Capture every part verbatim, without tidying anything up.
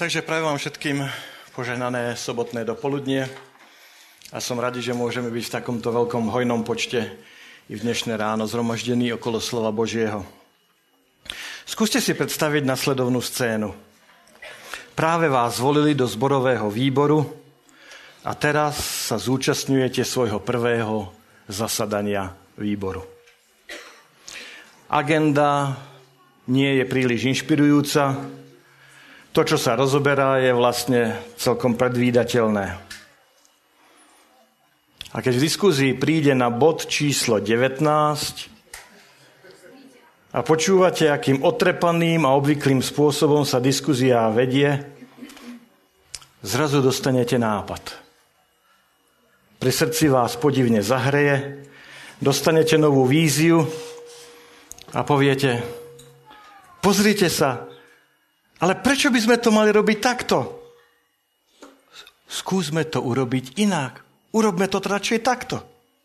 Takže prajem vám všetkým požehnané sobotné dopoludnie a som radi, že môžeme byť v takomto veľkom hojnom počte i v dnešné ráno zhromaždení okolo slova Božieho. Skúste si predstaviť nasledovnú scénu. Práve vás zvolili do zborového výboru a teraz sa zúčastňujete svojho prvého zasadania výboru. Agenda nie je príliš inšpirujúca. To, čo sa rozoberá, je vlastne celkom predvídateľné. A keď v diskuzii príde na bod číslo devätnásť a počúvate, akým otrepaným a obvyklým spôsobom sa diskuzia vedie, zrazu dostanete nápad. Pri srdci vás podivne zahreje, dostanete novú víziu a poviete: pozrite sa, ale prečo by sme to mali robiť takto? Skúsme to urobiť inak. Urobme to radšej takto.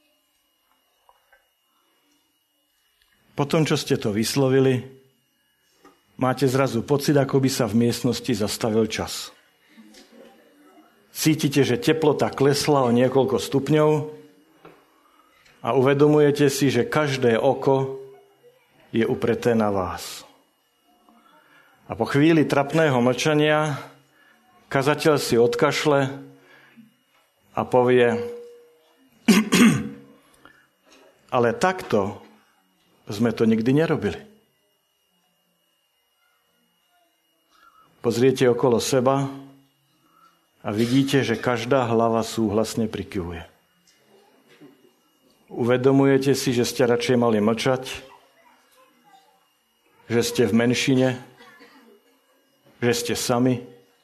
Potom, čo ste to vyslovili, máte zrazu pocit, ako by sa v miestnosti zastavil čas. Cítite, že teplota klesla o niekoľko stupňov a uvedomujete si, že každé oko je upreté na vás. A po chvíli trapného mlčania kazateľ si odkašle a povie: ale takto sme to nikdy nerobili. Pozriete okolo seba a vidíte, že každá hlava súhlasne prikyvuje. Uvedomujete si, že ste radšej mali mlčať, že ste v menšine, že ste sami,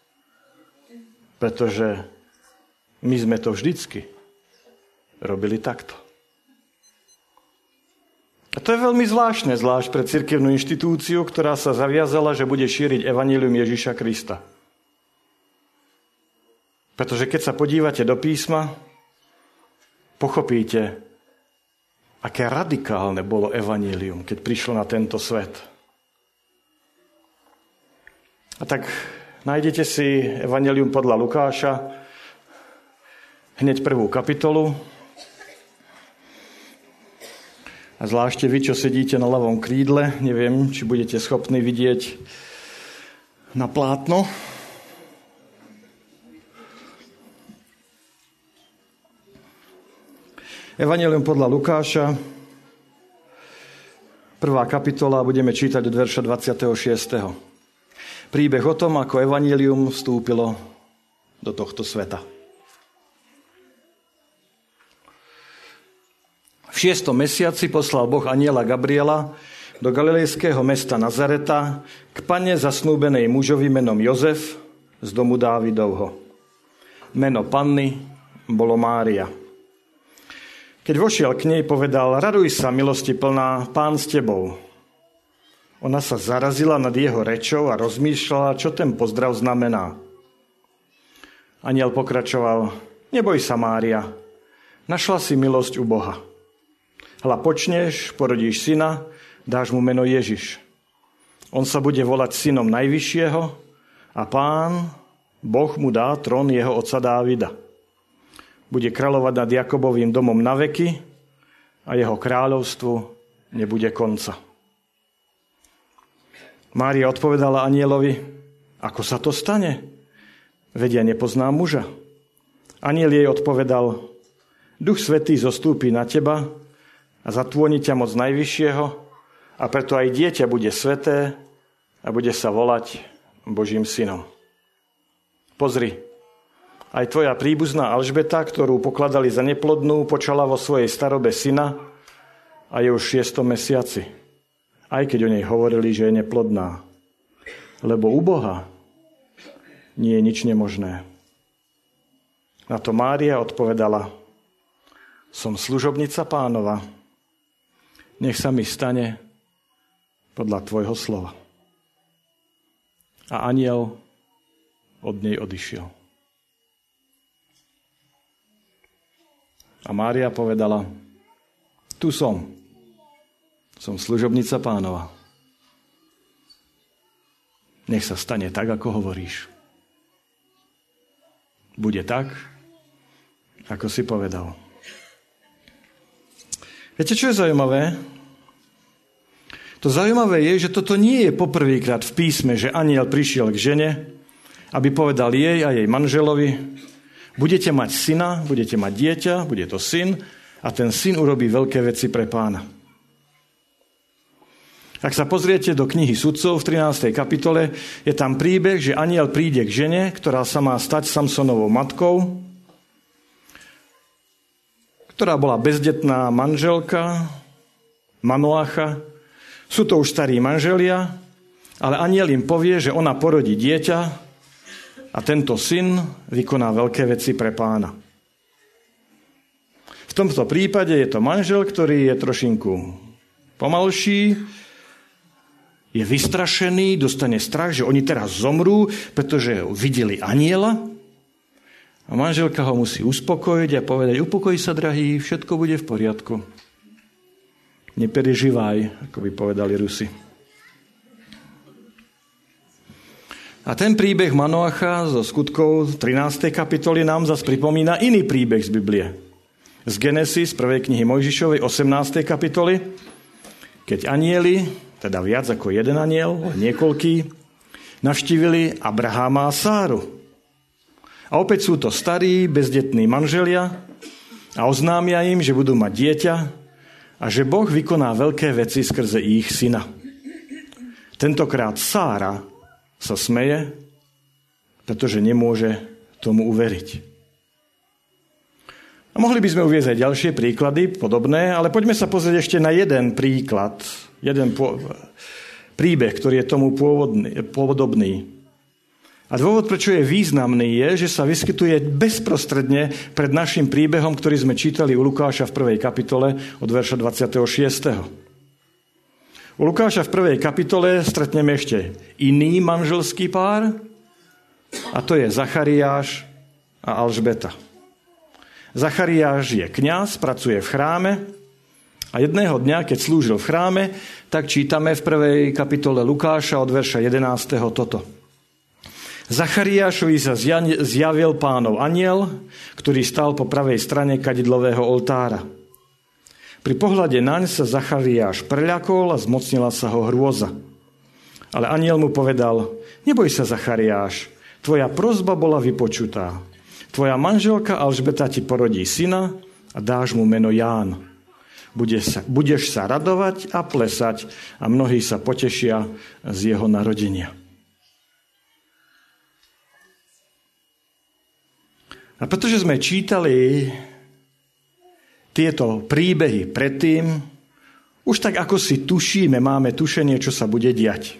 pretože my sme to vždycky robili takto. A to je veľmi zvláštne, zvlášť pre cirkevnú inštitúciu, ktorá sa zaviazala, že bude šíriť evanjelium Ježiša Krista. Pretože keď sa podívate do písma, pochopíte, aké radikálne bolo evanjelium, keď prišlo na tento svet. A tak nájdete si evanjelium podľa Lukáša, hneď prvú kapitolu. A zvlášte vy, čo sedíte na ľavom krídle, neviem, či budete schopní vidieť na plátno. Evanjelium podľa Lukáša, prvá kapitola, budeme čítať od verša dvadsiateho šiesteho Príbeh o tom, ako evanjelium vstúpilo do tohto sveta. V šiestom mesiaci poslal Boh anjela Gabriela do galilejského mesta Nazareta k panne zasnúbenej mužovi menom Jozef z domu Dávidovho. Meno panny bolo Mária. Keď vošiel k nej, povedal: raduj sa, milosti plná, Pán s tebou. Ona sa zarazila nad jeho rečou a rozmýšľala, čo ten pozdrav znamená. Anjel pokračoval: neboj sa, Mária, našla si milosť u Boha. Hľa, počneš, porodíš syna, dáš mu meno Ježiš. On sa bude volať synom Najvyššieho a Pán, Boh mu dá trón jeho otca Dávida. Bude kráľovať nad Jakobovým domom na veky a jeho kráľovstvu nebude konca. Mária odpovedala anjelovi: ako sa to stane? Veď ja nepoznám muža. Anjel jej odpovedal: Duch Svätý zostúpi na teba a zatvoní ťa moc Najvyššieho a preto aj dieťa bude sväté a bude sa volať Božím synom. Pozri, aj tvoja príbuzná Alžbeta, ktorú pokladali za neplodnú, počala vo svojej starobe syna a je už v šiestom mesiaci. Aj keď o nej hovorili, že je neplodná. Lebo u Boha nie je nič nemožné. Na to Mária odpovedala: som služobnica Pánova. Nech sa mi stane podľa tvojho slova. A anjel od nej odišiel. A Mária povedala: tu som. Som služobnica Pánova. Nech sa stane tak, ako hovoríš. bude tak, ako si povedal. Viete, čo je zaujímavé? To zaujímavé je, že toto nie je poprvýkrát v písme, že anjel prišiel k žene, aby povedal jej a jej manželovi, budete mať syna, budete mať dieťa, bude to syn a ten syn urobí veľké veci pre Pána. Ak sa pozriete do knihy Sudcov v trinástej kapitole, je tam príbeh, že anjel príde k žene, ktorá sa má stať Samsonovou matkou, ktorá bola bezdetná manželka, Manoacha. Sú to už starí manželia, ale anjel im povie, že ona porodí dieťa a tento syn vykoná veľké veci pre Pána. V tomto prípade je to manžel, ktorý je trošinku pomalší, je vystrašený, dostane strach, že oni teraz zomrú, pretože videli anjela. A manželka ho musí uspokojiť a povedať, upokoj sa, drahý, všetko bude v poriadku. Nepereživaj, ako by povedali Rusi. A ten príbeh Manoacha zo skutkov trinástej kapitoly nám zase pripomína iný príbeh z Biblie. Z Genesis, prvej knihy Mojžišovej, osemnástej kapitoly, keď anjeli, teda viac ako jeden anjel, niekoľký, navštívili Abraháma a Sáru. A opäť sú to starí, bezdetní manželia a oznámia im, že budú mať dieťa a že Boh vykoná veľké veci skrze ich syna. Tentokrát Sára sa smeje, pretože nemôže tomu uveriť. A mohli by sme uviesť aj ďalšie príklady, podobné, ale poďme sa pozrieť ešte na jeden príklad, jeden po, príbeh, ktorý je tomu pôvodný, podobný. A dôvod, prečo je významný, je, že sa vyskytuje bezprostredne pred našim príbehom, ktorý sme čítali u Lukáša v prvej kapitole od verša dvadsiateho šiesteho. U Lukáša v prvej kapitole stretneme ešte iný manželský pár, a to je Zachariáš a Alžbeta. Zachariáš je kňaz, pracuje v chráme a jedného dňa, keď slúžil v chráme, tak čítame v prvej kapitole Lukáša od verša jedenásteho toto. Zachariášovi sa zjavil Pánov anjel, ktorý stal po pravej strane kadidlového oltára. Pri pohľade naň sa Zachariáš preľakol a zmocnila sa ho hrôza. Ale anjel mu povedal, neboj sa, Zachariáš, tvoja prosba bola vypočutá. Tvoja manželka Alžbeta ti porodí syna a dáš mu meno Ján. Budeš sa, budeš sa radovať a plesať a mnohí sa potešia z jeho narodenia. A pretože sme čítali tieto príbehy predtým, už tak ako si tušíme, máme tušenie, čo sa bude diať.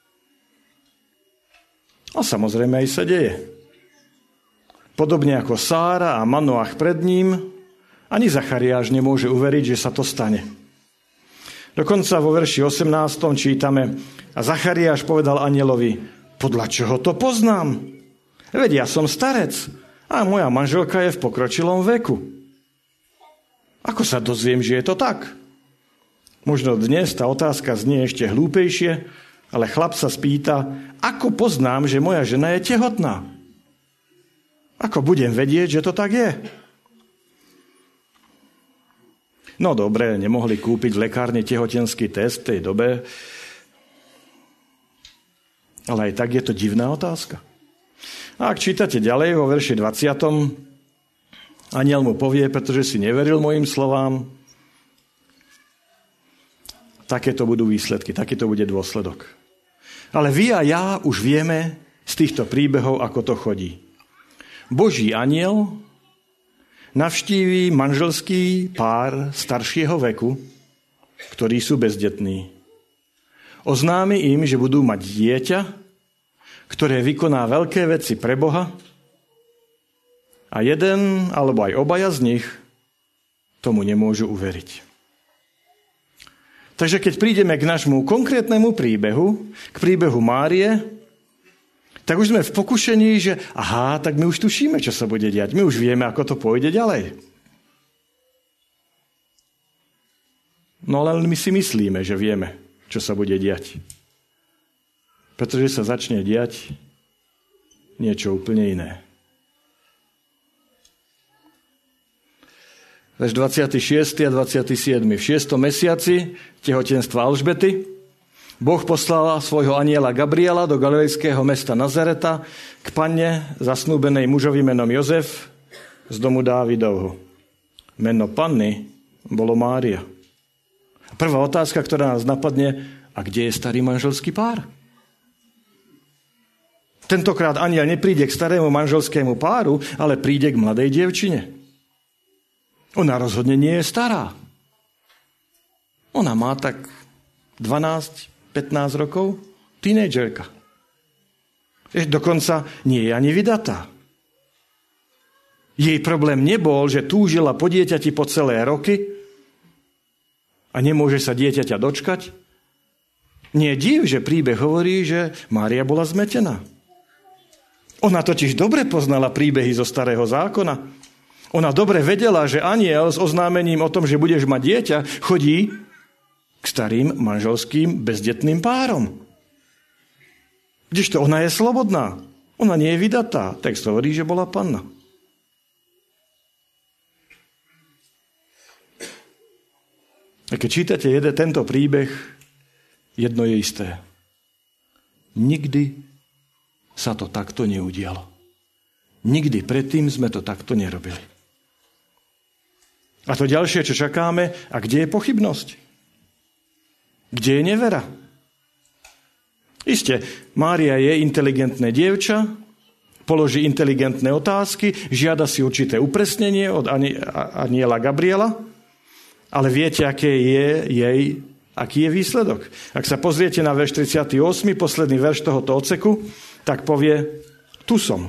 A samozrejme aj sa deje. Podobne ako Sára a Manoach pred ním, ani Zachariáš nemôže uveriť, že sa to stane. Dokonca vo verši osemnástom čítame, a Zachariáš povedal anjelovi, podľa čoho to poznám? Veď ja som starec a moja manželka je v pokročilom veku. Ako sa dozviem, že je to tak? Možno dnes tá otázka znie ešte hlúpejšie, ale chlap sa spýta, ako poznám, že moja žena je tehotná? Ako budem vedieť, že to tak je? No dobre, nemohli kúpiť v lekárni tehotenský test v tej dobe, ale aj tak je to divná otázka. A ak čítate ďalej vo verši dvadsiatom anjel mu povie, pretože si neveril mojim slovám, takéto budú výsledky, takýto bude dôsledok. Ale vy a ja už vieme z týchto príbehov, ako to chodí. Boží anjel navštíví manželský pár staršieho veku, ktorí sú bezdetní. Oznámi im, že budú mať dieťa, ktoré vykoná veľké veci pre Boha a jeden alebo aj obaja z nich tomu nemôžu uveriť. Takže keď prídeme k nášmu konkrétnemu príbehu, k príbehu Márie, tak už sme v pokušení, že aha, tak my už tušíme, čo sa bude diať. My už vieme, ako to pôjde ďalej. No len my si myslíme, že vieme, čo sa bude diať. Pretože sa začne diať niečo úplne iné. verš dvadsiaty šiesty a dvadsiaty siedmy V šiestom mesiaci tehotenstva Alžbety Boh poslal svojho anjela Gabriela do galilejského mesta Nazareta k panne zasnúbenej mužovi menom Jozef z domu Dávidovho. Meno panny bolo Mária. Prvá otázka, ktorá nás napadne, a kde je starý manželský pár? Tentokrát anjel nepríde k starému manželskému páru, ale príde k mladej dievčine. Ona rozhodne nie je stará. Ona má tak dvanásť pätnásť rokov, tínedžerka. Dokonca nie je ani vydatá. Jej problém nebol, že túžila po dieťati po celé roky a nemôže sa dieťaťa dočkať. Nie je div, že príbeh hovorí, že Mária bola zmetená. Ona totiž dobre poznala príbehy zo Starého zákona. Ona dobre vedela, že anjel s oznámením o tom, že budeš mať dieťa, chodí k starým manželským bezdetným párom. Kdežto ona je slobodná. Ona nie je vydatá. Text hovorí, že bola panna. A keď čítate jeden tento príbeh, jedno je isté. Nikdy sa to takto neudialo. Nikdy predtým sme to takto nerobili. A to ďalšie, čo čakáme, a kde je pochybnosť? Kde je nevera? Isté, Mária je inteligentné dievča, položí inteligentné otázky, žiada si určité upresnenie od anjela Gabriela, ale viete, aké je jej, aký je výsledok. Ak sa pozriete na verš tridsiaty ôsmy, posledný verš tohoto odseku, tak povie, tu som.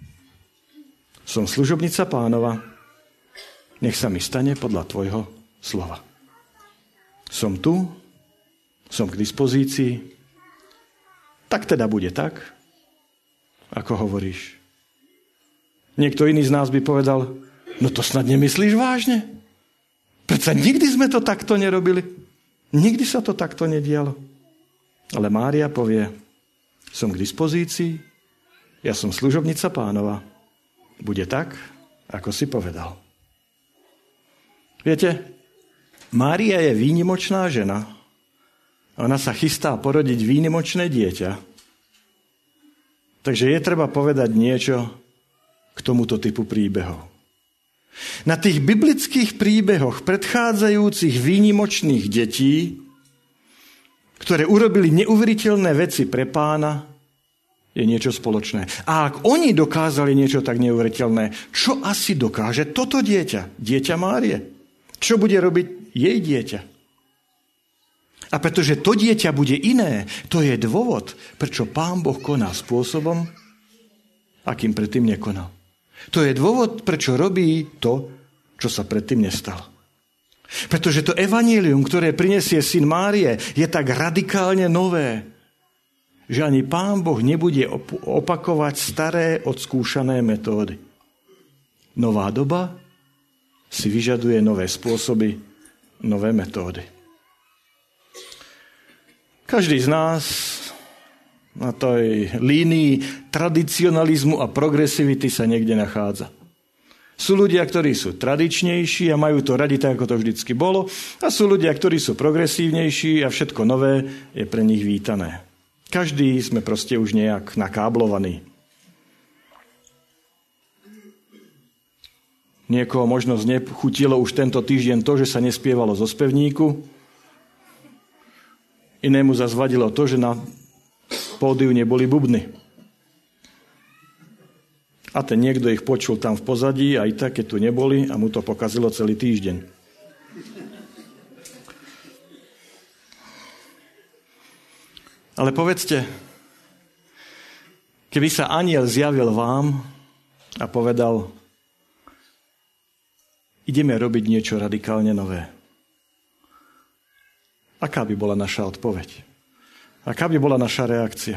Som služobnica Pánova, nech sa mi stane podľa tvojho slova. Som tu, som k dispozícii, tak teda bude tak, ako hovoríš. Niekto iný z nás by povedal, no to snad nemyslíš vážne? Predsa nikdy sme to takto nerobili. Nikdy sa to takto nedialo. Ale Mária povie, som k dispozícii, ja som služobnica Pánova. Bude tak, ako si povedal. Viete, Mária je výnimočná žena. Ona sa chystá porodiť výnimočné dieťa. Takže je treba povedať niečo k tomuto typu príbehov. Na tých biblických príbehoch predchádzajúcich výnimočných detí, ktoré urobili neuveriteľné veci pre Pána, je niečo spoločné. A ak oni dokázali niečo tak neuveriteľné, čo asi dokáže toto dieťa? Dieťa Márie. Čo bude robiť jej dieťa? A pretože to dieťa bude iné, to je dôvod, prečo Pán Boh koná spôsobom, akým predtým nekonal. To je dôvod, prečo robí to, čo sa predtým nestalo. Pretože to evanjelium, ktoré prinesie syn Márie, je tak radikálne nové, že ani Pán Boh nebude opakovať staré, odskúšané metódy. Nová doba si vyžaduje nové spôsoby, nové metódy. Každý z nás na tej línii tradicionalizmu a progresivity sa niekde nachádza. Sú ľudia, ktorí sú tradičnejší a majú to radi tak, ako to vždycky bolo, a sú ľudia, ktorí sú progresívnejší a všetko nové je pre nich vítané. Každý sme proste už nejak nakáblovaní. Niekoho možno znechutilo už tento týždeň to, že sa nespievalo zo spevníku. Inému zas vadilo to, že na pódiu neboli bubny. A ten niekto ich počul tam v pozadí, aj tak, keď tu neboli, a mu to pokazilo celý týždeň. Ale povedzte, keby sa anjel zjavil vám a povedal, ideme robiť niečo radikálne nové. Aká by bola naša odpoveď? Aká by bola naša reakcia?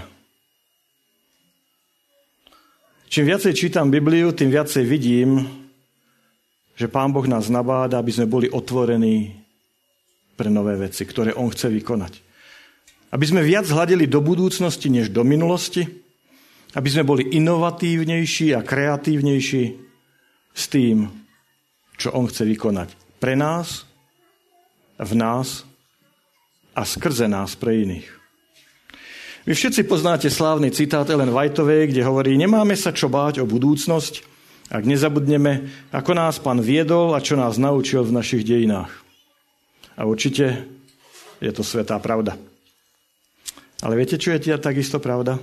Čím viacej čítam Bibliu, tým viacej vidím, že Pán Boh nás nabáda, aby sme boli otvorení pre nové veci, ktoré on chce vykonať. Aby sme viac hľadeli do budúcnosti, než do minulosti. Aby sme boli inovatívnejší a kreatívnejší s tým, čo on chce vykonať Pre nás, v nás a skrze nás pre iných. Vy všetci poznáte slávny citát Ellen Whiteovej, kde hovorí: nemáme sa čo báť o budúcnosť, ak nezabudneme, ako nás Pán viedol a čo nás naučil v našich dejinách. A určite je to svätá pravda. Ale viete, čo je takisto pravda?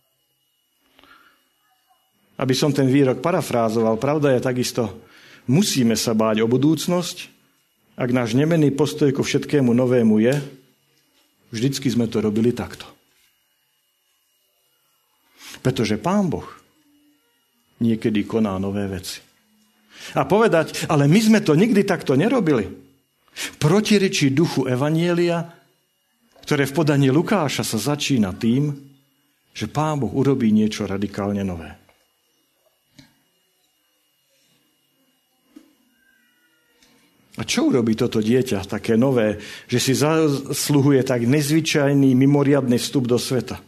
Aby som ten výrok parafrázoval, pravda je takisto: musíme sa báť o budúcnosť, ak náš nemenný postoj ku všetkému novému je: vždycky sme to robili takto. Pretože Pán Boh niekedy koná nové veci. A povedať: ale my sme to nikdy takto nerobili, protirečí duchu evanjelia, ktoré v podaní Lukáša sa začína tým, že Pán Boh urobí niečo radikálne nové. A čo urobí toto dieťa také nové, že si zasluhuje tak nezvyčajný, mimoriadny vstup do sveta?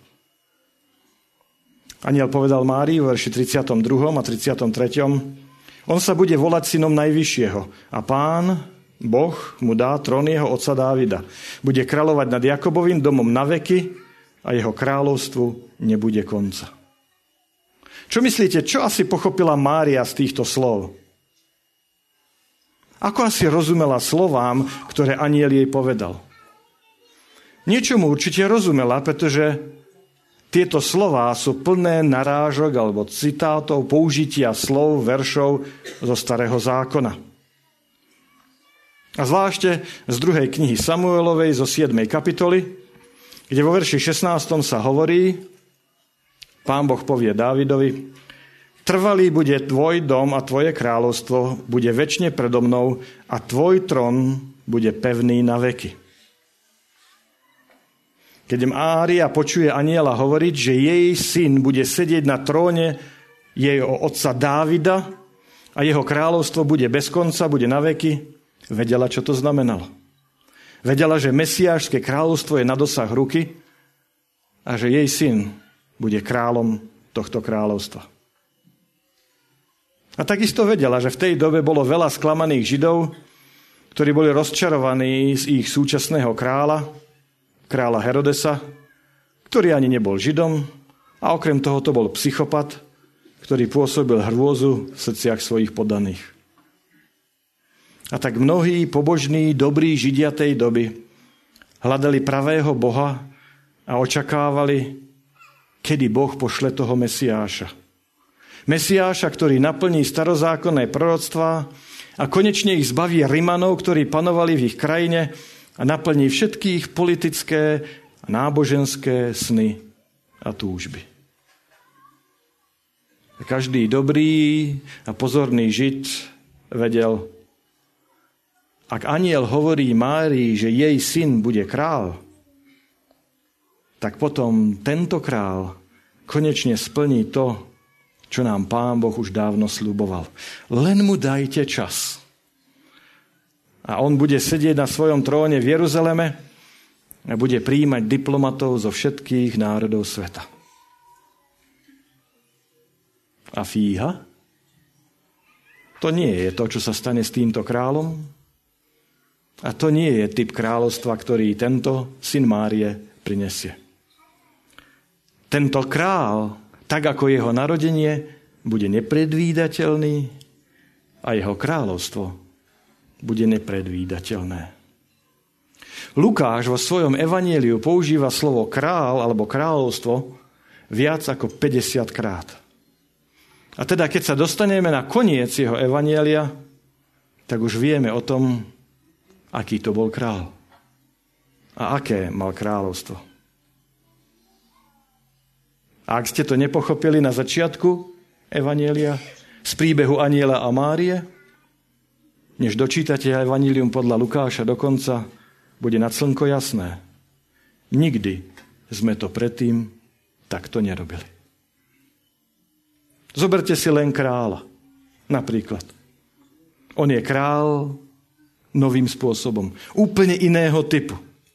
Anjel povedal Márii v verši tridsiatom druhom a tridsiatom treťom: on sa bude volať synom Najvyššieho a Pán, Boh, mu dá trón jeho otca Dávida. Bude kráľovať nad Jakobovým domom na veky a jeho kráľovstvu nebude konca. Čo myslíte, čo asi pochopila Mária z týchto slov? Ako asi rozumela slovám, ktoré anjel jej povedal? Niečomu určite rozumela, pretože tieto slová sú plné narážok alebo citátov, použitia slov, veršov zo Starého zákona. A zvlášte z druhej knihy Samuelovej zo siedmej kapitoly, kde vo verši šestnástom sa hovorí, Pán Boh povie Dávidovi: trvalý bude tvoj dom a tvoje kráľovstvo bude večne predo mnou a tvoj trón bude pevný na veky. Keď Mária počuje anjela hovoriť, že jej syn bude sedieť na tróne jej otca Dávida a jeho kráľovstvo bude bez konca, bude na veky, vedela, čo to znamenalo. Vedela, že mesiášske kráľovstvo je na dosah ruky a že jej syn bude kráľom tohto kráľovstva. A takisto vedela, že v tej dobe bolo veľa sklamaných Židov, ktorí boli rozčarovaní z ich súčasného kráľa, kráľa Herodesa, ktorý ani nebol Židom a okrem toho to bol psychopat, ktorý pôsobil hrôzu v srdciach svojich poddaných. A tak mnohí pobožní, dobrí Židia tej doby hľadali pravého Boha a očakávali, kedy Boh pošle toho Mesiáša. Mesiáša, ktorý naplní starozákonné proroctvá a konečne ich zbaví Rimanov, ktorí panovali v ich krajine, a naplní všetky ich politické a náboženské sny a túžby. A každý dobrý a pozorný Žid vedel, ak anjel hovorí Márii, že jej syn bude král, tak potom tento král konečne splní to, čo nám Pán Boh už dávno sľuboval. Len mu dajte čas. A on bude sedieť na svojom tróne v Jeruzaleme a bude prijímať diplomatov zo všetkých národov sveta. A fíha? To nie je to, čo sa stane s týmto kráľom. A to nie je typ kráľovstva, ktorý tento syn Márie prinesie. Tento král, tak ako jeho narodenie, bude nepredvídateľný a jeho kráľovstvo bude nepredvídateľné. Lukáš vo svojom evanjeliu používa slovo král alebo kráľovstvo viac ako päťdesiat krát. A teda, keď sa dostaneme na koniec jeho evanjelia, tak už vieme o tom, aký to bol král a aké mal kráľovstvo. A ak ste to nepochopili na začiatku evanjelia z príbehu anjela a Márie, než dočítate evanjelium podľa Lukáša do konca, bude nad slnko jasné. Nikdy sme to predtým takto nerobili. Zoberte si len kráľa. Napríklad. On je král novým spôsobom. Úplne iného typu.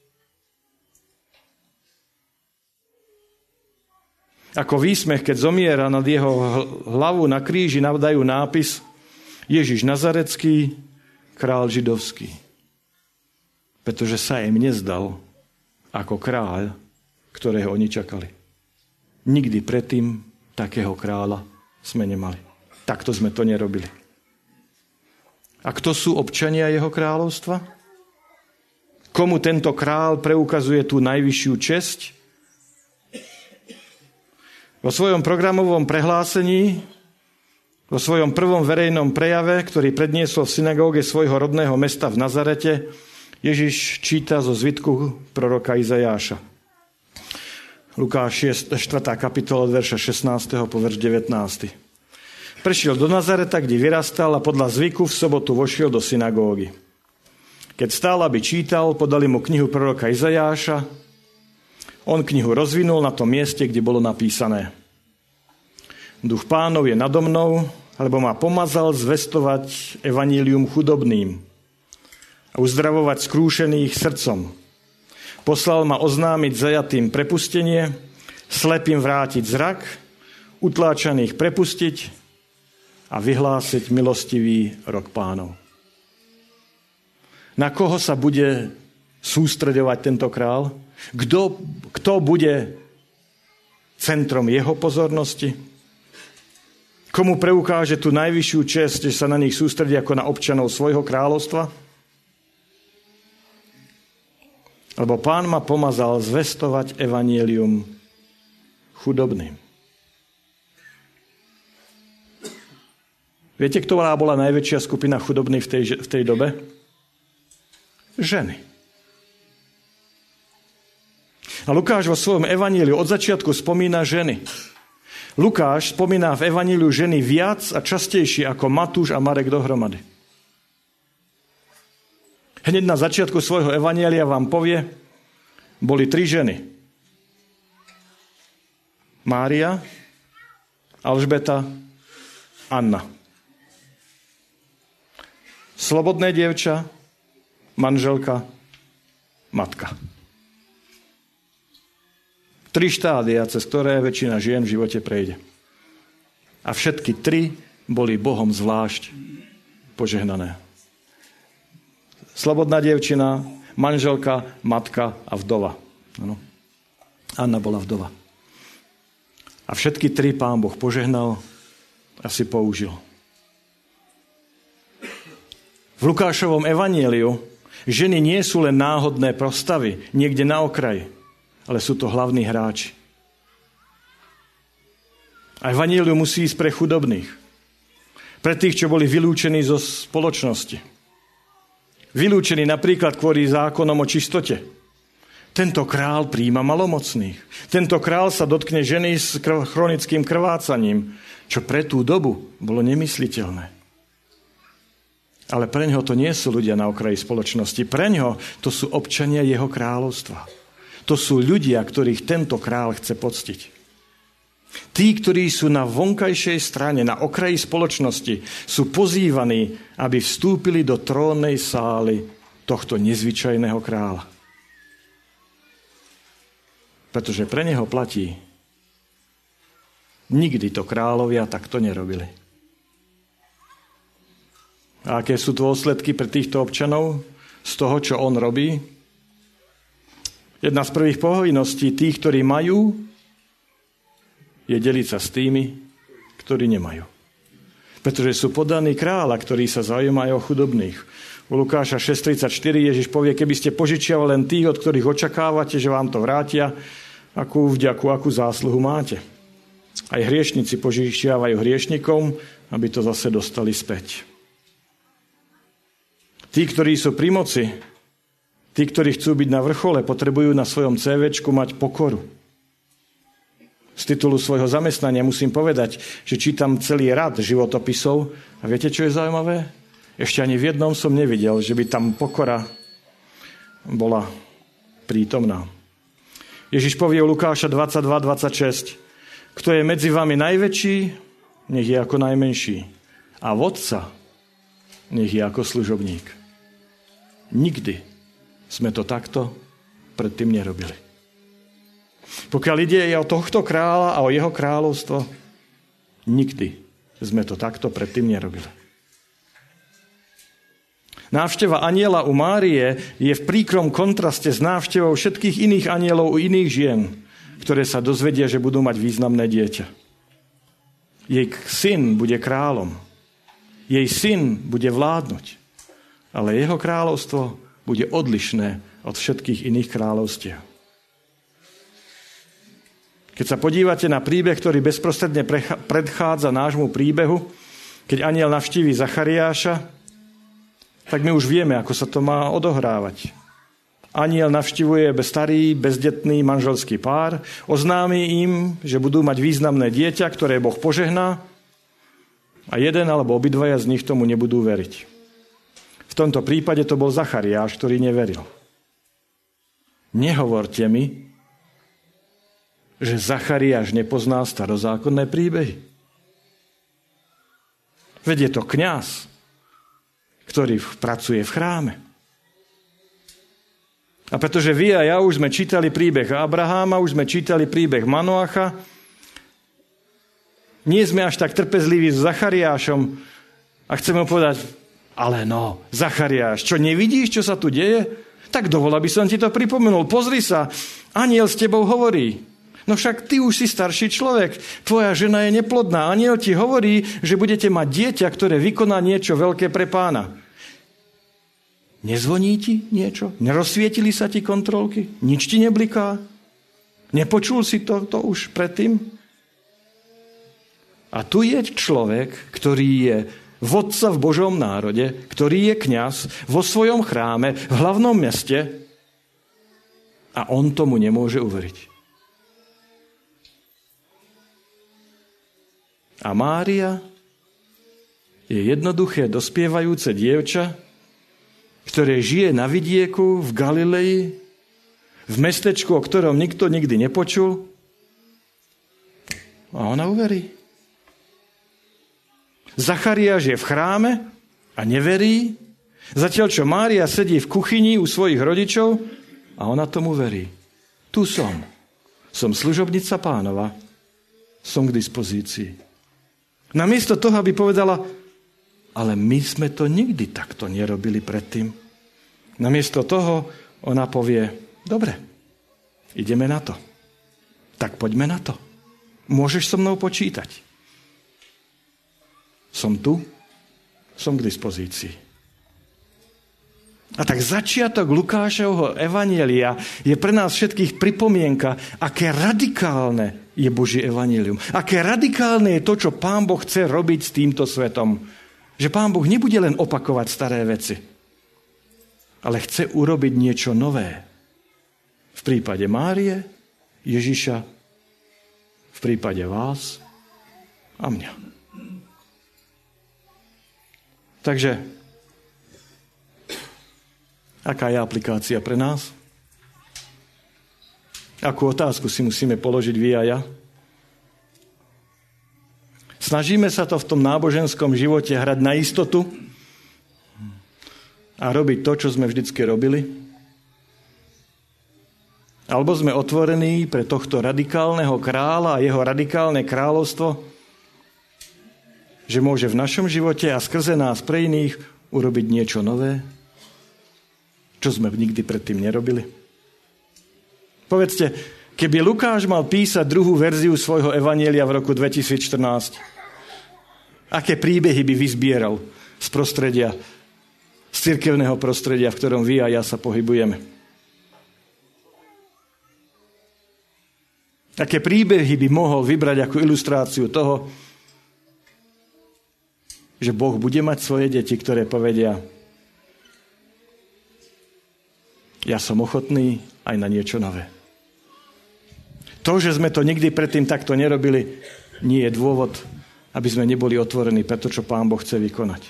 Ako výsmech, keď zomiera, nad jeho hlavu na kríži nadajú nápis Ježiš Nazarecký, Král židovský. Pretože sa im nezdal ako kráľ, ktorého oni čakali. Nikdy predtým takého kráľa sme nemali. Takto sme to nerobili. A kto sú občania jeho kráľovstva? Komu tento král preukazuje tú najvyššiu česť? Vo svojom programovom prehlásení, vo svojom prvom verejnom prejave, ktorý predniesol v synagóge svojho rodného mesta v Nazarete, Ježiš číta zo zvitku proroka Izajáša. Lukáš štvrtá kapitola od verša šestnásteho po verš devätnásty. Prešiel do Nazareta, kde vyrastal a podľa zvyku v sobotu vošiel do synagógy. Keď stál, aby čítal, podali mu knihu proroka Izajáša. On knihu rozvinul na tom mieste, kde bolo napísané: Duch Pánov je nado mnou, lebo ma pomazal zvestovať evanílium chudobným a uzdravovať skrúšených srdcom. Poslal ma oznámiť zajatým prepustenie, slepým vrátiť zrak, utláčaných prepustiť a vyhlásiť milostivý rok Pánov. Na koho sa bude sústreďovať tento král? Kto, kto bude centrom jeho pozornosti? Komu preukáže tú najvyššiu česť, že sa na nich sústredí ako na občanov svojho kráľovstva? Lebo Pán ma pomazal zvestovať evanjelium chudobným. Viete, ktorá bola najväčšia skupina chudobných v tej, v tej dobe? Ženy. A Lukáš vo svojom evaníliu od začiatku spomína ženy. Lukáš spomína v evaníliu ženy viac a častejšie ako Matúš a Marek dohromady. Hneď na začiatku svojho evanília vám povie, boli tri ženy. Mária, Alžbeta, Anna. Slobodné dievča, manželka, matka. Tri štádia, cez ktoré väčšina žien v živote prejde. A všetky tri boli Bohom zvlášť požehnané. Slobodná dievčina, manželka, matka a vdova. Ano. Anna bola vdova. A všetky tri Pán Boh požehnal a si použil. V Lukášovom evanjeliu ženy nie sú len náhodné postavy, niekde na okraji, ale sú to hlavní hráči. A evanjeliu musí ísť pre chudobných. Pre tých, čo boli vylúčení zo spoločnosti. Vylúčení napríklad kvôli zákonom o čistote. Tento král prijíma malomocných. Tento král sa dotkne ženy s chronickým krvácaním, čo pre tú dobu bolo nemysliteľné. Ale pre ňoho to nie sú ľudia na okraji spoločnosti. Pre ňoho to sú občania jeho kráľovstva. To sú ľudia, ktorých tento král chce poctiť. Tí, ktorí sú na vonkajšej strane, na okraji spoločnosti, sú pozývaní, aby vstúpili do trónnej sály tohto nezvyčajného kráľa. Pretože pre neho platí. Nikdy to kráľovia takto nerobili. A aké sú dôsledky pre týchto občanov z toho, čo on robí? Jedna z prvých povinností tých, ktorí majú, je deliť sa s tými, ktorí nemajú. Pretože sú podaní kráľa, ktorí sa zaujímajú o chudobných. U Lukáša šesť tridsaťštyri Ježiš povie, keby ste požičiavali len tých, od ktorých očakávate, že vám to vrátia, akú vďaku, akú zásluhu máte. Aj hriešnici požičiavajú hriešnikom, aby to zase dostali späť. Tí, ktorí sú pri moci, tí, ktorí chcú byť na vrchole, potrebujú na svojom CVčku mať pokoru. Z titulu svojho zamestnania musím povedať, že čítam celý rad životopisov a viete, čo je zaujímavé? Ešte ani v jednom som nevidel, že by tam pokora bola prítomná. Ježiš povie u Lukáša dvadsaťdva dvadsaťšesť: Kto je medzi vami najväčší, nech je ako najmenší. A vodca, nech je ako služobník. Nikdy sme to takto predtým nerobili. Pokiaľ ide o tohto kráľa a o jeho kráľovstvo, nikdy sme to takto predtým nerobili. Návšteva anjela u Márie je v príkrom kontraste s návštevou všetkých iných anjelov u iných žien, ktoré sa dozvedia, že budú mať významné dieťa. Jej syn bude kráľom. Jej syn bude vládnuť. Ale jeho kráľovstvo bude odlišné od všetkých iných kráľovstiev. Keď sa podívate na príbeh, ktorý bezprostredne predchádza nášmu príbehu, keď anjel navštíví Zachariáša, tak my už vieme, ako sa to má odohrávať. Anjel navštívuje starý, bezdetný manželský pár, oznámi im, že budú mať významné dieťa, ktoré Boh požehná, a jeden alebo obidvaja z nich tomu nebudú veriť. V tomto prípade to bol Zachariáš, ktorý neveril. Nehovorte mi, že Zachariáš nepozná starozákonné príbehy. Veď je to kňaz, ktorý pracuje v chráme. A pretože vy a ja už sme čítali príbeh Abraháma, už sme čítali príbeh Manoacha, nie sme až tak trpezliví s Zachariášom a chceme povedať, ale no, Zachariáš, čo nevidíš, čo sa tu deje? Tak dovol, aby som ti to pripomenul. Pozri sa, anjel s tebou hovorí. No však ty už si starší človek, tvoja žena je neplodná. Anjel ti hovorí, že budete mať dieťa, ktoré vykoná niečo veľké pre pána. Nezvoní ti niečo? Nerozsvietili sa ti kontrolky? Nič ti nebliká? Nepočul si to, to už predtým? A tu je človek, ktorý je vodca v Božom národe, ktorý je kňaz vo svojom chráme, v hlavnom meste a on tomu nemôže uveriť. A Mária je jednoduché dospievajúce dievča, ktoré žije na vidieku v Galilei, v mestečku, o ktorom nikto nikdy nepočul. A ona uverí. Zachariáš je v chráme a neverí, zatiaľ čo Mária sedí v kuchyni u svojich rodičov a ona tomu verí. Tu som. Som služobnica Pánova. Som k dispozícii. Namiesto toho, aby povedala, ale my sme to nikdy takto nerobili predtým. Namiesto toho ona povie, dobre, ideme na to. Tak poďme na to. Môžeš so mnou počítať. Som tu, som k dispozícii. A tak začiatok Lukášovho evanjelia je pre nás všetkých pripomienka, aké radikálne je Božie evanjelium. Aké radikálne je to, čo Pán Boh chce robiť s týmto svetom. Že Pán Boh nebude len opakovať staré veci, ale chce urobiť niečo nové. V prípade Márie, Ježiša, v prípade vás a mňa. Takže, aká je aplikácia pre nás? Akú otázku si musíme položiť vy a ja? Snažíme sa to v tom náboženskom živote hrať na istotu a robiť to, čo sme vždycky robili? Alebo sme otvorení pre tohto radikálneho kráľa a jeho radikálne kráľovstvo, že môže v našom živote a skrze nás pre iných urobiť niečo nové, čo sme nikdy predtým nerobili? Povedzte, keby Lukáš mal písať druhú verziu svojho evanjelia v roku dvetisícštrnásť, aké príbehy by vyzbieral z prostredia, z cirkevného prostredia, v ktorom vy a ja sa pohybujeme? Aké príbehy by mohol vybrať ako ilustráciu toho, že Boh bude mať svoje deti, ktoré povedia, ja som ochotný aj na niečo nové. To, že sme to nikdy predtým takto nerobili, nie je dôvod, aby sme neboli otvorení pre to, čo Pán Boh chce vykonať.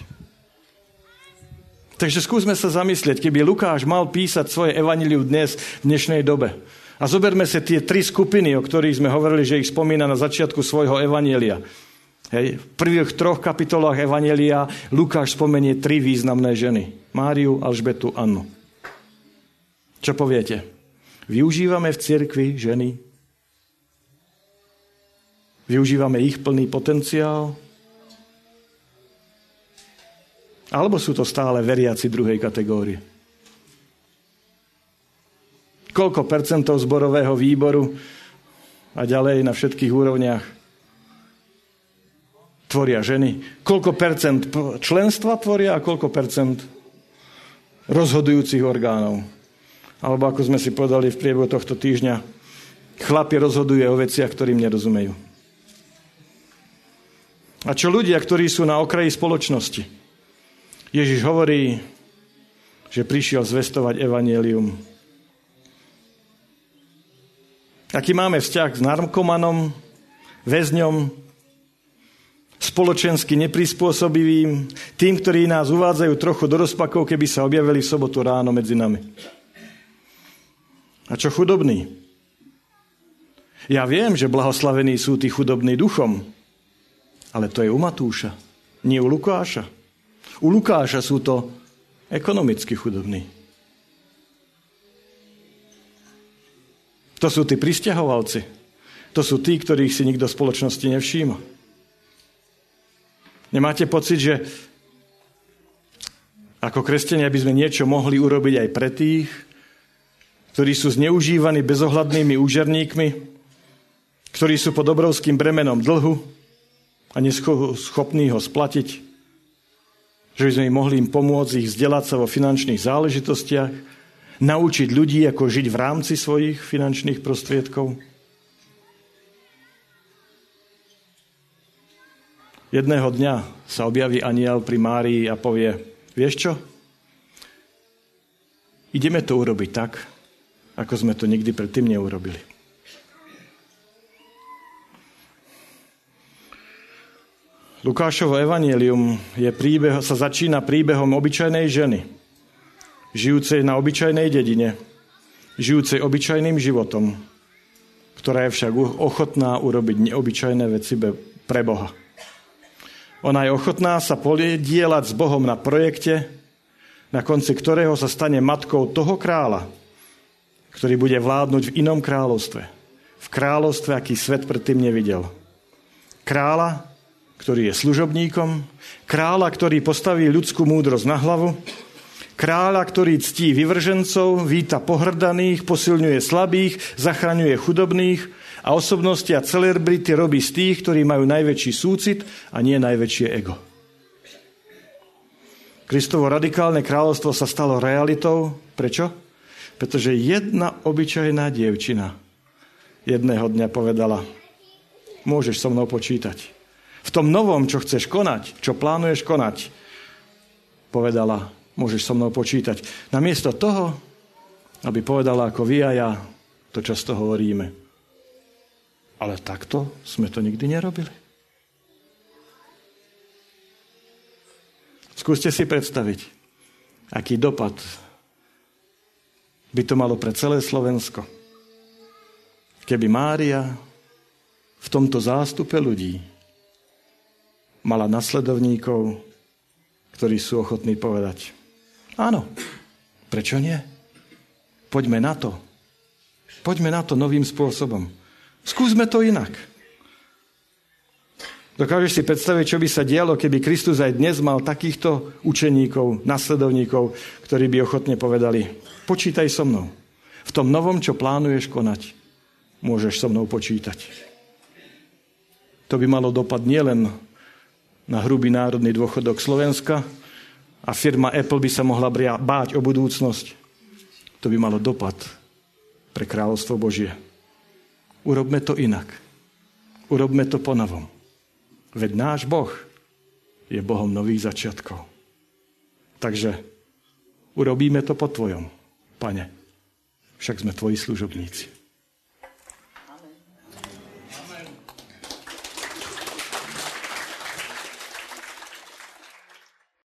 Takže skúsme sa zamyslieť, keby Lukáš mal písať svoje evanjelium dnes, v dnešnej dobe. A zoberme si tie tri skupiny, o ktorých sme hovorili, že ich spomína na začiatku svojho evanjelia. Hej, v prvých troch kapitolách evanjelia Lukáš spomenie tri významné ženy. Máriu, Alžbetu, Annu. Čo poviete? Využívame v cirkvi ženy? Využívame ich plný potenciál? Alebo sú to stále veriaci druhej kategórie? Koľko percentov zborového výboru a ďalej na všetkých úrovniach tvoria ženy? Koľko percent členstva tvoria a koľko percent rozhodujúcich orgánov? Alebo ako sme si povedali v priebehu tohto týždňa, chlapi rozhodujú o veciach, ktorým nerozumejú. A čo ľudia, ktorí sú na okraji spoločnosti? Ježiš hovorí, že prišiel zvestovať evanjelium. Aký máme vzťah s narkomanom, väzňom, spoločensky neprispôsobivým, tým, ktorí nás uvádzajú trochu do rozpakov, keby sa objavili v sobotu ráno medzi nami. A čo chudobní? Ja viem, že blahoslavení sú tí chudobní duchom, ale to je u Matúša, nie u Lukáša. U Lukáša sú to ekonomicky chudobní. To sú tí prisťahovalci. To sú tí, ktorých si nikto v spoločnosti nevšíma. Nemáte pocit, že ako kresťania by sme niečo mohli urobiť aj pre tých, ktorí sú zneužívaní bezohľadnými úžerníkmi, ktorí sú pod obrovským bremenom dlhu a neschopní ho splatiť, že by sme im mohli im pomôcť ich vzdelať sa vo finančných záležitostiach, naučiť ľudí, ako žiť v rámci svojich finančných prostriedkov. Jedného dňa sa objaví anjel pri Márii a povie, vieš čo? Ideme to urobiť tak, ako sme to nikdy predtým neurobili. Lukášovo evanjelium je príbeh, sa začína príbehom obyčajnej ženy, žijúcej na obyčajnej dedine, žijúcej obyčajným životom, ktorá je však ochotná urobiť neobyčajné veci pre Boha. Ona je ochotná sa podieľať s Bohom na projekte, na konci ktorého sa stane matkou toho kráľa, ktorý bude vládnuť v inom kráľovstve. V kráľovstve, aký svet predtým nevidel. Kráľa, ktorý je služobníkom, kráľa, ktorý postaví ľudskú múdrosť na hlavu, kráľa, ktorý ctí vyvržencov, víta pohrdaných, posilňuje slabých, zachraňuje chudobných a osobnosti a celebrity robí z tých, ktorí majú najväčší súcit a nie najväčšie ego. Kristovo radikálne kráľovstvo sa stalo realitou. Prečo? Pretože jedna obyčajná dievčina jedného dňa povedala, môžeš so mnou počítať. V tom novom, čo chceš konať, čo plánuješ konať, povedala, môžeš so mnou počítať. Namiesto toho, aby povedala ako vy a ja, to často hovoríme. Ale takto sme to nikdy nerobili. Skúste si predstaviť, aký dopad by to malo pre celé Slovensko. Keby Mária v tomto zástupe ľudí mala nasledovníkov, ktorí sú ochotní povedať, áno, prečo nie? Poďme na to. Poďme na to novým spôsobom. Skúsme to inak. Dokážeš si predstaviť, čo by sa dialo, keby Kristus aj dnes mal takýchto učeníkov, nasledovníkov, ktorí by ochotne povedali, počítaj so mnou. V tom novom, čo plánuješ konať, môžeš so mnou počítať. To by malo dopad nielen na hrubý národný dôchodok Slovenska a firma Apple by sa mohla báť o budúcnosť. To by malo dopad pre kráľovstvo Božie. Urobme to inak. Urobme to ponovom. Veď náš Boh je Bohom nových začiatkov. Takže urobíme to po tvojom, Pane. Však sme tvoji služobníci.